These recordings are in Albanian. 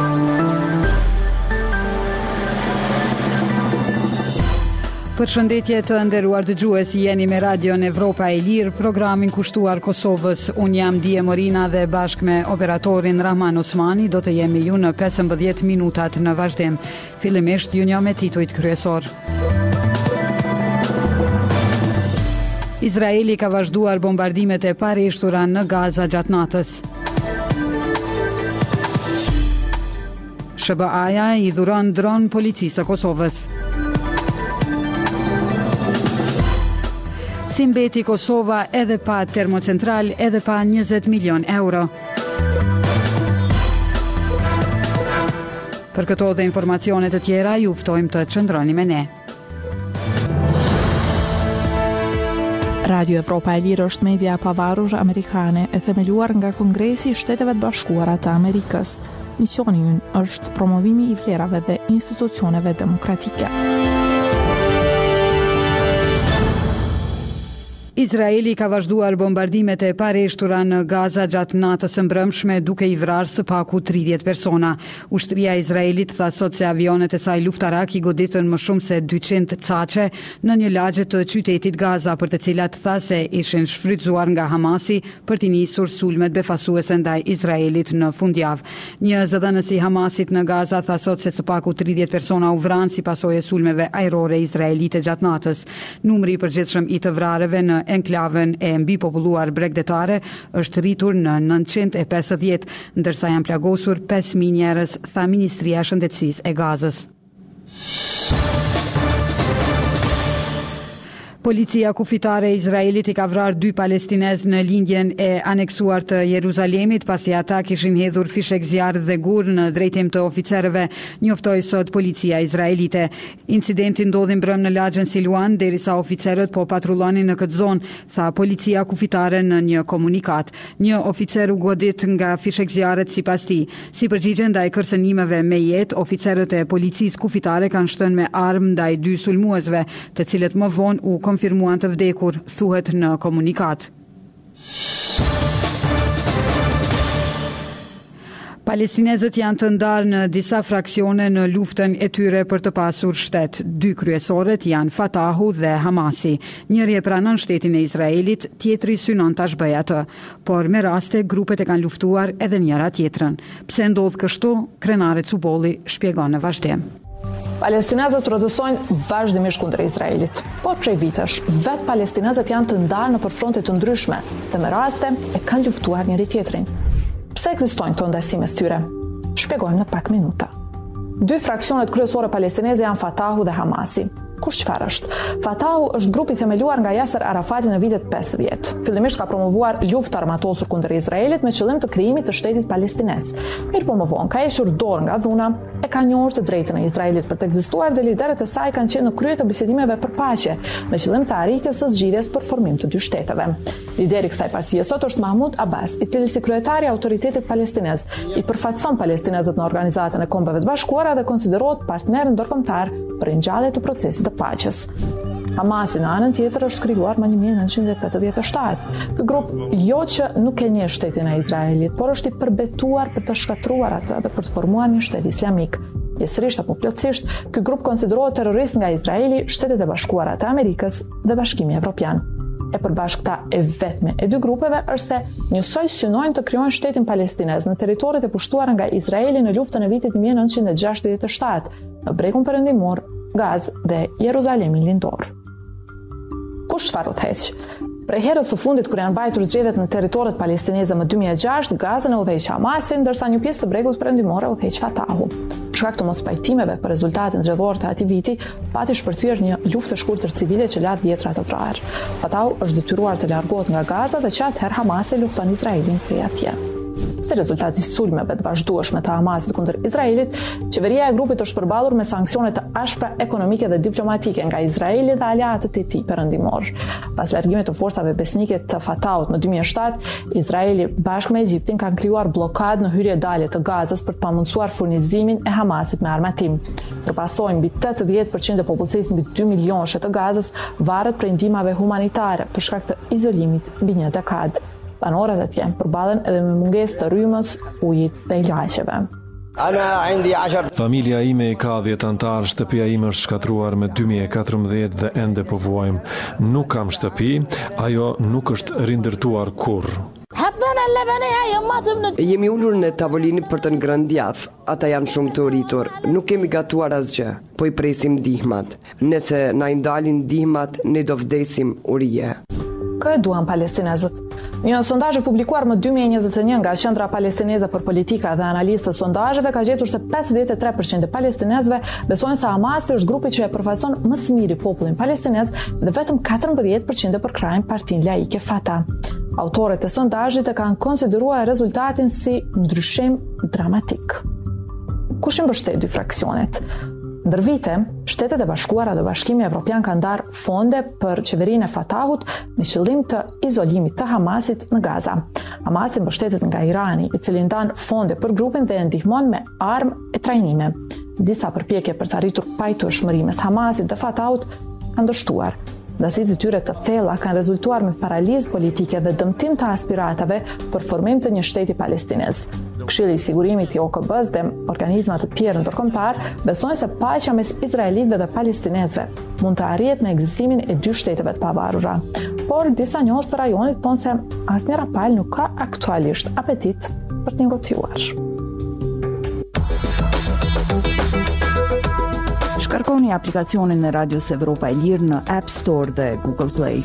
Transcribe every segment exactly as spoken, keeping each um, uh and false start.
Përshëndetje të nderuar dëgjues, jeni me Radion Evropa e Lirë, programin kushtuar Kosovës. Unë jam Dije Morina dhe bashkë me operatorin Rahman Osmani do të jemi ju në pesëmbëdhjetë minutat në vazhdim. Fillimisht ju një me titujt kryesor. Izraeli ka vazhduar bombardimet e parishtura në Gaza gjatë natës. Sh B A-ja i dhuron dron policisë së Kosovës. Si mbeti Kosova edhe pa termocentral, edhe pa njëzet milion euro. Për këto dhe informacionet të tjera, ju ftojmë të qëndroni me ne. Radio Evropa e Lirë është media pavarur amerikane e themeluar nga Kongresi i Shteteve të Bashkuara të Amerikës. Misioni ynë është promovimi i vlerave dhe institucioneve demokratike. Izraeli ka vazhduar bombardimet e pareshtura në Gaza gjatë natës së mbrëmshme duke i vrarë së paku tridhjetë persona. Ushtria e Izraelit tha sot se avionet e saj luftarak i goditën më shumë se dyqind caçe në një lagje të qytetit Gaza, për të cilat tha se ishin shfrytzuar nga Hamasi për t'i nisur sulmet befasuese ndaj Izraelit në fundjavë. Një zëdhënës i Hamasit në Gaza tha sot se së paku tridhjetë persona u vranë si pasojë e sulmeve ajrore izraelite gjatë natës. Numri i përgjithshëm i të vrarëve në enklavën e mbi populluar bregdetare është rritur në nëntëqind e pesëdhjetë, ndërsa janë plagosur pesë mijë njerëz, tha Ministria e Shëndetësisë e Gazës. Policia kufitare e Izraelit i ka vrarë dy palestinez në lindjen e aneksuar të Jeruzalemit pasi ata kishin hedhur fishek zjarr dhe gur në drejtim të oficerëve, njoftoi sot policia izraelite. Incidenti ndodhi mbrëm në lagjen Siluan derisa oficerët po patrullonin në këtë zonë, tha policia kufitare në një komunikat. Një oficer u godit nga fishek zjarret sipas tij. Si përgjigje ndaj kërcënimeve me jetë, oficerët e policisë kufitare kanë shtënë me armë ndaj dy sulmuesve, të cilët më vonë u konfirmuan të vdekur, thuhet në komunikat. Palestinezët janë të ndarë në disa fraksione në luftën e tyre për të pasur shtet. Dy kryesorët janë Fatahu dhe Hamasi. Njëri e pranon shtetin e Izraelit, tjetri synon ta zhbëjë atë. Por me raste grupet e kanë luftuar edhe njëra tjetrën. Pse ndodh kështu? Krenare Cubolli shpjegon në vazhdim. Palestinezët protestojnë vazhdimisht kundër Izraelit, por prej vitesh vetë palestinezët janë të ndarë në përfronte të ndryshme, dhe me raste e kanë luftuar njëri tjetrin. Pse ekzistojnë këto ndajsime së tyre? Shpjegojmë në pak minuta. Dy fraksionet kryesore palestineze janë Fatahu dhe Hamasi. Kush çfarë është? Fatahu është grupi themeluar nga Yasser Arafati në vitet pesëdhjetë. Fillimisht ka promovuar luftë armatosur kundër Izraelit me qëllim të krijimit të shtetit palestinez. Mirë po më vonë ka hequr dorë nga dhuna, e ka njohur të drejtën e Izraelit për të ekzistuar dhe liderët e saj kanë qenë në krye të bisedimeve për paqe, me qëllim të arritjes së zgjidhjes për formim të dy shteteve. Lideri i kësaj partie sot është Mahmoud Abbas, i cili si kryetari i autoritetit palestinez i përfaqëson palestinezët në Organizatën e Kombeve të Bashkuara dhe konsiderohet partner ndërkombëtar për ringjallje të procesit të paqes. Hamasi në anën tjetër është krijuar më një mijë e nëntëqind e tetëdhjetë e shtatë. Ky grup jo që nuk e njeh shtetin e Izraelit, por është i përbetuar për të shkatruar atë dhe për të formuar një shtet islamik. Pjesërisht apo plotësisht, ky grup konsiderohet terrorist nga Izraeli, Shtetet e Bashkuara të Amerikës dhe Bashkimi Evropian. E përbashkëta e vetme e dy grupeve është se njësoj synojnë të krijojnë shtetin palestinez në territoret e pushtuara nga Izraeli në luftën e vitit një mijë e nëntëqind e gjashtëdhjetë e shtatë, në bregun perëndimor, Gazë dhe Jeruzalemin lindor. Kush çfarë u theq? Prej herës së fundit kur janë mbajtur zgjedhjet në territoret palestineze më dy mijë e gjashtë, Gazën e udhëheq Hamasi, ndërsa një pjesë të bregut perëndimor e udhëheq Fatahu. Për shkak të mospajtimeve për rezultatin zgjedhor të atij viti, pati shpërthyer një luftë e shkurtër civile që la dhjetra të vrarë. Fatahu është detyruar të largohet nga Gaza dhe që atëherë Hamasi lufton Izraelin prej atje. Si rezultati i sulmeve të vazhdueshme të Hamasit kundër Izraelit, qeveria e grupit është përballur me sanksione të ashpra ekonomike dhe diplomatike nga Izraeli dhe aleatët e tij perëndimor. Pas largimit të forcave besnike të Fatahut në dy mijë e shtatë, Izraeli bashkë me Egjiptin kanë krijuar blokadë në hyrje-dalje të Gazës për të pamundsuar furnizimin e Hamasit me armatim. Përpasoj mbi tetëdhjetë përqind e popullsisë mbi dy milionëshe të Gazës varet prej ndihmave humanitare për shkak të izolimit mbi një dekadë. Banorët atje përballen edhe me mungesë të rrymës, ujit dhe ilaçeve. Familja ime i ka dhjetë antar, shtëpia ime është shkatruar me dy mijë e katërmbëdhjetë dhe ende po vuajmë. Nuk kam shtëpi, ajo nuk është rindërtuar kurrë. Jemi ulur në tavolinë për të ngrëndjath. Ata janë shumë të rritur. Nuk kemi gatuar asgjë, po i presim ndihmat. Nëse na i ndalin ndihmat, ne do vdesim urije. Kë e duan palestinezët? Një sondazh e publikuar më dy mijë e njëzet e një nga Qendra Palestineze për Politika dhe Analizë të Sondazheve ka gjetur se pesëdhjetë e tre përqind e palestinezëve besojnë se Hamasi është grupi që e përfaqëson më së miri popullin palestinez dhe vetëm katërmbëdhjetë përqind e përkrajnë Partinë Laike Fatah. Autorët e sondazhit e kanë konsideruar rezultatin si ndryshim dramatik. Kush i mbështet dy fraksionet? Ndër vite, Shtetet e Bashkuara dhe Bashkimi Evropian kanë ndarë fonde për qeverinë e Fatahut me qëllim të izolimit të Hamasit në Gaza. Hamasi mbështetet nga Irani, i cili ndan fonde për grupin dhe e ndihmon me armë e trajnime. Disa përpjekje për të arritur pajtueshmëri mes Hamasit dhe Fatahut kanë dështuar. Ndësit e tyre të thella kanë rezultuar me paralizë politike dhe dëmtim të aspiratave për formim të një shteti palestinez. Këshilli i Sigurimit i O K B-s dhe organizmat të tjerë ndërkombëtar besojnë se paqja mes izraelitëve dhe palestinezëve mund të arrihet me ekzistimin e dy shteteve të pavarura. Por disa njohës të rajonit thonë se asnjëra palë nuk ka aktualisht apetit për të negociuar. Shkarkoni aplikacionin e Radios Evropa e Lirë në App Store dhe Google Play.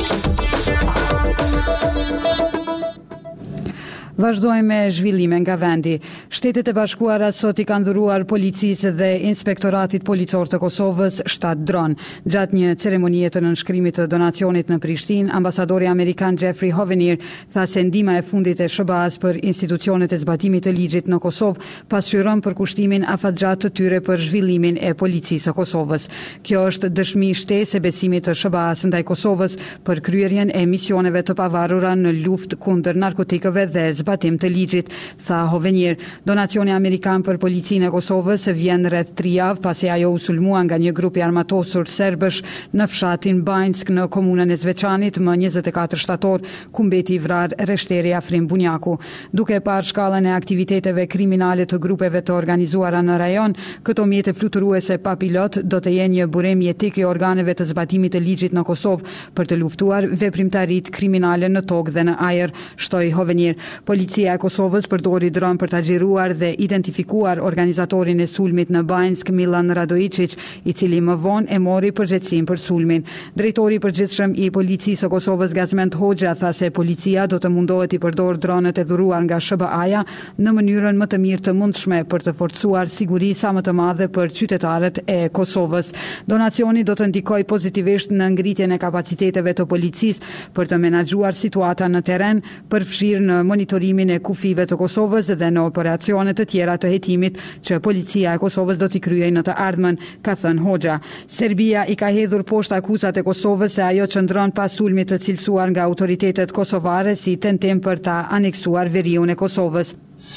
Vazhdojmë me zhvillime nga vendi. Shtetet e Bashkuara sot i kanë dhuruar policisë dhe Inspektoratit Policor të Kosovës shtatë dron. Gjatë një ceremonie të nënshkrimit të donacionit në Prishtinë, ambasadori amerikan Jeffrey Hovenier tha se ndihma e fundit e S B A-s për institucionet e zbatimit të ligjit në Kosovë pasqyron përkushtimin afatgjat të tyre për zhvillimin e policisë së Kosovës. Kjo është dëshmi shtesë e besimit të S B A-s ndaj Kosovës për kryerjen e misioneve të pavarura në luftë kundër narkotikëve dhe zbatim të ligjit, tha Hovenier. Donacioni amerikan për policinë e Kosovës vjen rreth tri javë pasi ajo u sulmua nga një grup i armatosur serbësh në fshatin Banjsk në komunën e Zveçanit më njëzet e katër shtator, ku mbeti i vrarë Reshteri Afrim Bunjaku. Duke parë shkallën e aktiviteteve kriminale të grupeve të organizuara në rajon, këto mjete fluturuese pa pilot do të jenë një burem jetik i organeve të zbatimit të ligjit në Kosovë për të luftuar veprimtaritë kriminale në tokë dhe në ajër, shtoi Hovenier. Policia e Kosovës përdori dron për ta xhiruar dhe identifikuar organizatorin e sulmit në Banjsk, Milan Radojicic, i cili më vonë e mori përgjegjësinë për sulmin. Drejtori i përgjithshëm i policisë së Kosovës, Gazmend Hoxha, tha se policia do të mundohet i përdor dronet e dhuruar nga S B A-ja në mënyrën më të mirë të mundshme për të forcuar siguri sa më të madhe për qytetarët e Kosovës. Donacioni do të ndikojë pozitivisht në ngritjen e kapaciteteve të policisë për të menaxhuar situata në terren, përfshirë në monitorimin e kufive të Kosovës dhe në operacione të tjera të hetimit që policia e Kosovës do t'i kryejë në të ardhmen, ka thënë Hoxha. Serbia i ka hedhur poshtë akuzat e Kosovës se ajo qëndron pas sulmit të cilësuar nga autoritetet kosovare si tentim për ta aneksuar veriun e Kosovës.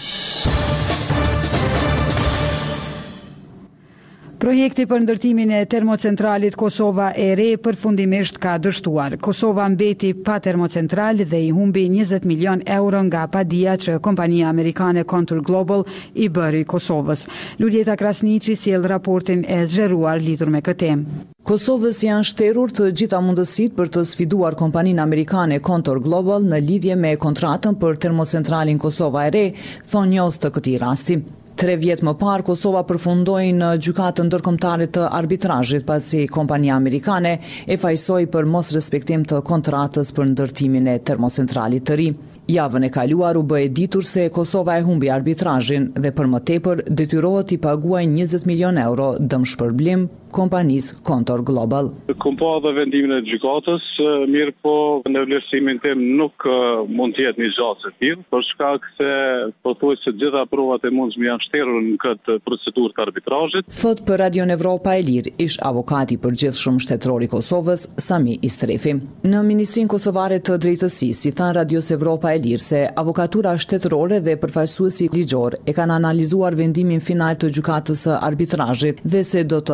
Projekti për ndërtimin e termocentralit Kosova e re përfundimisht ka dështuar. Kosova mbeti pa termocentral dhe i humbi njëzet milion euro nga padia që kompania amerikane Contour Global i bëri Kosovës. Luljeta Krasniqi sjell raportin e zgjeruar lidhur me këtë temë. Kosovës janë shterur të gjitha mundësitë për të sfiduar kompaninë amerikane Contour Global në lidhje me kontratën për termocentralin Kosova e re, thonë njohës të këtij rasti. Tre vjet më parë, Kosova përfundoi në gjykatën ndërkombëtare të arbitrazhit pasi kompania amerikane e fajsoi për mos respektim të kontratës për ndërtimin e termocentralit të ri. Javën e kaluar u bë e ditur se Kosova e humbi arbitrazhin dhe për më tepër detyrohet i paguajë njëzet milion euro dëmshpërblim kompanisë Contour Global. Kom pa dhe vendimin e gjykatës, mirë po në vlerësimin tim nuk mund të jetë një gjatë e tillë, për shkak se pothuajse të gjitha provat e mundshme janë shterur në këtë procedurë të arbitrazhit. Thot për Radion Evropa e Lirë ish avokati i përgjithshëm shtetëror i Kosovës, Sami Istrefi. Në Ministrinë Kosovare të Drejtësisë i than Radios Evropa e Lirë se avokatura shtetërore dhe përfaqësuesi ligjor e kanë analizuar vendimin final të gjykatës së arbitrazhit dhe se do të ankohen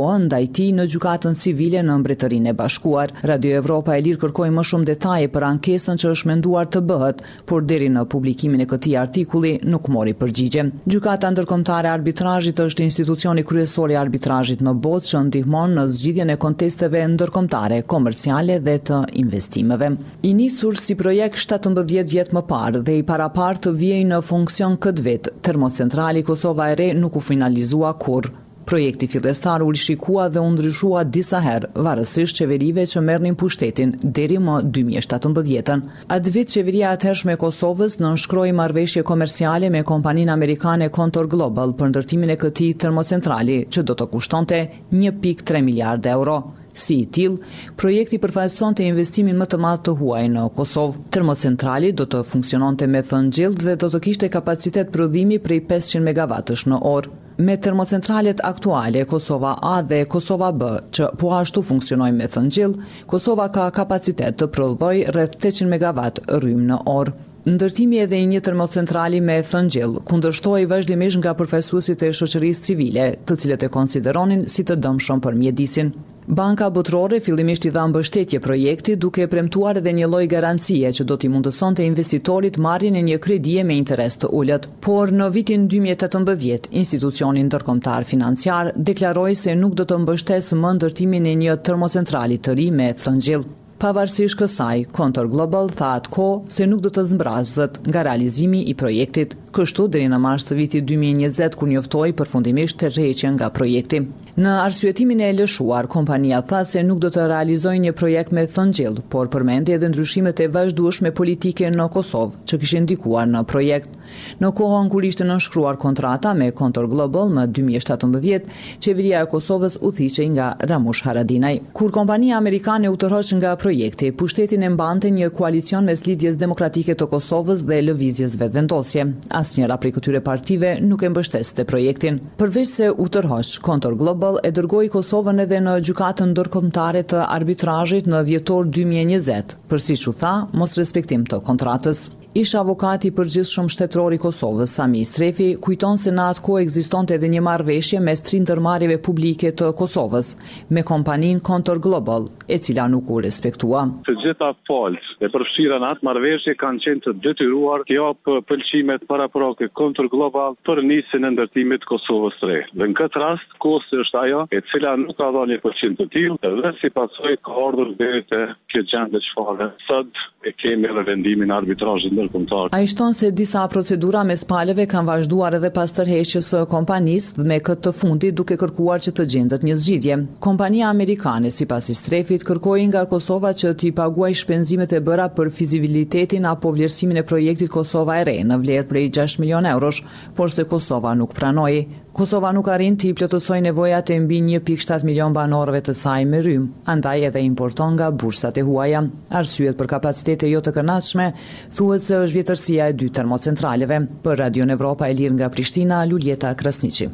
kohë ndaj tij në gjykatën civile në Mbretërinë e Bashkuar. Radio Evropa e Lirë kërkoi më shumë detaje për ankesën që është menduar të bëhet, por deri në publikimin e këtij artikulli nuk mori përgjigje. Gjykata ndërkombëtare e arbitrazhit është institucioni kryesor i arbitrazhit në botë që ndihmon në zgjidhjen e kontesteve ndërkombëtare, komerciale dhe të investimeve. I nisur si projekt shtatëmbëdhjetë vjet më parë dhe i parapar të vijej në funksion këtë vit, termocentrali Kosova e Re nuk u finalizua kurrë. Projekti fillestar u rishikua dhe u ndryshua disa herë, varësisht qeverive që merrnin pushtetin deri më dy mijë e shtatëmbëdhjetë. Atë vit qeveria atëhershme e Kosovës nënshkroi marrëveshje komerciale me kompaninë amerikane Contour Global për ndërtimin e këtij termocentrali, që do të kushtonte një pikë tre miliardë euro. Si i tillë, projekti përfaqësonte investimin më të madh të huaj në Kosovë. Termocentrali do të funksiononte me thëngjell dhe do të kishte kapacitet prodhimi prej pesëqind megavatësh në orë. Me termocentralet aktuale Kosova A dhe Kosova B, që po ashtu funksionojnë me thëngjell, Kosova ka kapacitet të prodhojë rreth tetëqind megawatt rrymë në orë. Ndërtimi edhe i një termocentrali me thëngjell kundërshtohej vazhdimisht nga përfaqësuesit e shoqërisë civile, të cilët e konsideronin si të dëmshëm për mjedisin. Banka Botërore fillimisht i dha mbështetje projektit duke premtuar edhe një lloj garancie që do t'i mundësonte investitorit marrjen e një kredie me interes të ulët. Por në vitin dy mijë e tetëmbëdhjetë, institucioni ndërkombëtar financiar deklaroi se nuk do të mbështesë më ndërtimin e një termocentrali të ri me thëngjell. Pavarësisht kësaj, Contour Global tha atkohë se nuk do të zmbrazët nga realizimi i projektit, kështu deri në mars të vitit dy mijë e njëzet kur njoftoi përfundimisht tërheqjen nga projekti. Në arsyetimin e lëshuar, kompania tha se nuk do të realizojë një projekt me thëngjell, por përmendi edhe ndryshimet e vazhdueshme politike në Kosovë, që kishin ndikuar në projekt. Në kohën kur ishte nënshkruar kontrata me Contour Global më dy mijë e shtatëmbëdhjetë, qeveria e Kosovës u thiqej nga Ramush Haradinaj. Kur kompania amerikane u tërhoq nga projekti, pushtetin e mbante një koalicion mes Lidhjes Demokratike të Kosovës dhe Lëvizjes Vetëvendosje. Asnjëra prej këtyre partive nuk e mbështeste projektin. Përveç se u tërhoq, Contour Global e dërgoi Kosovën edhe në gjykatën ndërkombëtare të arbitrazhit në dhjetor dy mijë e njëzet, për siç u tha, mos respektim të kontratës. Ish avokati i përgjithshëm shtetëror i Kosovës, Sami Strefi, kujton se në atë kohë ekzistonte edhe një marrëveshje mes tri ndërmarrjeve publike të Kosovës me kompaninë Contour Global, e cila nuk u respektua. Të gjitha palët e përfshira në atë marrëveshje kanë qenë të detyruar të japë pëlqimet paraprake Contour Global për nisjen e ndërtimit të Kosovës së Re. Dhe në këtë rast, kosti është ajo e cila nuk ka dhënë një përqind të tillë, dhe si pasojë ka ardhur deri te kjo gjendje çfarë sot e kemi në vendimin e arbitrazhit ndërkombëtar. Ai shton se disa procedura mes palëve kanë vazhduar edhe pas tërheqjes së kompanisë, me këtë të fundit duke kërkuar që të gjendet një zgjidhje. Kompania amerikane, sipas Strefit, kërkoi nga Kosova që t'i paguajë shpenzimet e bëra për fizibilitetin apo vlerësimin e projektit Kosova e Re në vlerë prej gjashtë milionë eurosh, por se Kosova nuk pranoi. Kosova nuk arrin të i plotësojë nevojat e mbi një pikë shtatë milion banorëve të saj me rrymë, andaj edhe importon nga bursat e huaja. Arsyet për kapacitete jo të kënaqshme thuhet se është vjetërsia e dy termocentraleve. Për Radio Evropa e Lirë nga Prishtina, Luljeta Krasniqi.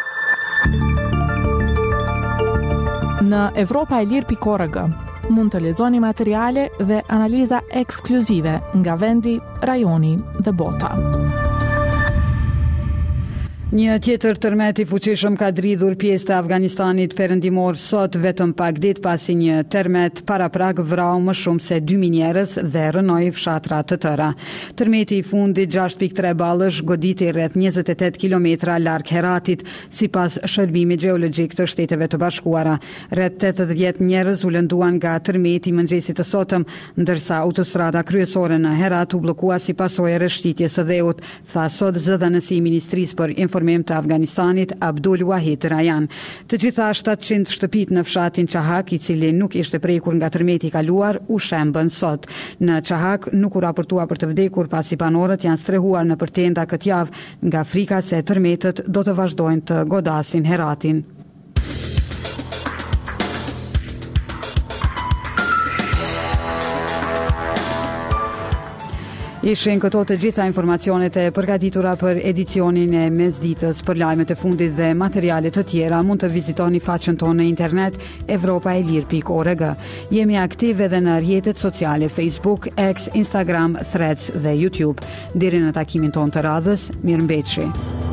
Në evropa e lirë pikë org mund të lexoni materiale dhe analiza ekskluzive nga vendi, rajoni dhe bota. Një tjetër tërmet i fuqishëm ka dridhur pjesë të Afganistanit perëndimor sot vetëm pak ditë pasi një tërmet paraprak vrau më shumë se dy mijë njerëz dhe rënoi fshatra të tëra. Tërmeti i fundit gjashtë pikë tre ballësh goditi rreth njëzet e tetë kilometra larg Heratit, sipas shërbimit gjeologjik të Shteteve të Bashkuara. Rreth tetëdhjetë njerëz u lënduan nga tërmeti mëngjesit të sotëm, ndërsa autostrada kryesore në Herat u bllokua si pasojë e rreshqitjes së dheut, tha sot zëdhënësi i Ministrisë për Informim të Afganistanit Abdul Wahid Rajan. Të gjitha shtatëqind shtëpit në fshatin Çahak, i cili nuk ishte prekur nga tërmeti i kaluar, u shembën sot. Në Çahak nuk u raportua për të vdekur pasi banorët janë strehuar në tenda këtë javë nga frika se tërmetët do të vazhdojnë të godasin Heratin. Ishin këto të gjitha informacionet e përgatitura për edicionin e mesditës. Për lajmet e fundit dhe materiale të tjera mund të vizitoni faqen tonë në internet evropa e lirë pikë org. Jemi aktiv edhe në rrjetet sociale Facebook, X, Instagram, Threads dhe YouTube. Deri në takimin tonë të radhës, mirëmbëjtje.